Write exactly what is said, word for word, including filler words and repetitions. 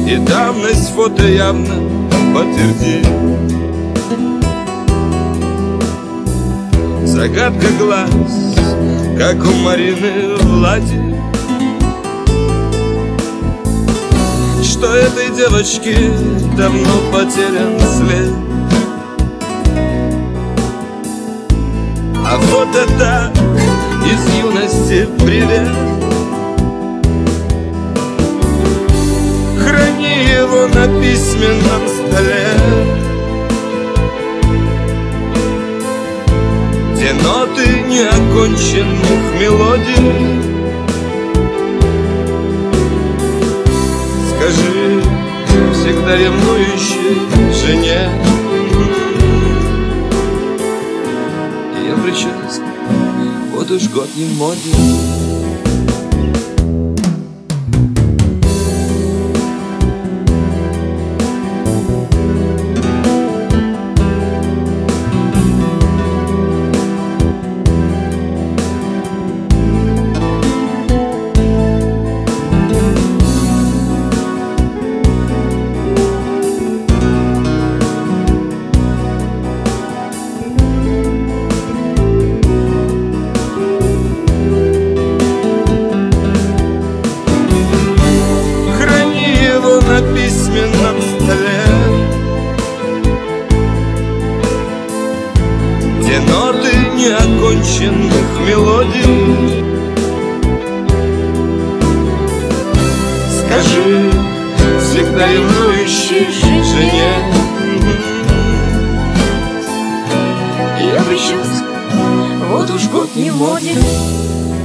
и давность фото явно подтвердит. Загадка глаз, как у Марины Влади, что этой девочке давно потерян след. А фото так из юности привет. Храни его на письменном столе, где ноты неоконченных мелодий. Скажи всегда ревнующей жене: ее прическа вот уж год не в моде. На письменном столе, где ноты неоконченных мелодий. Скажи всегда ревнующей жене: ее прическа вот уж год не в моде.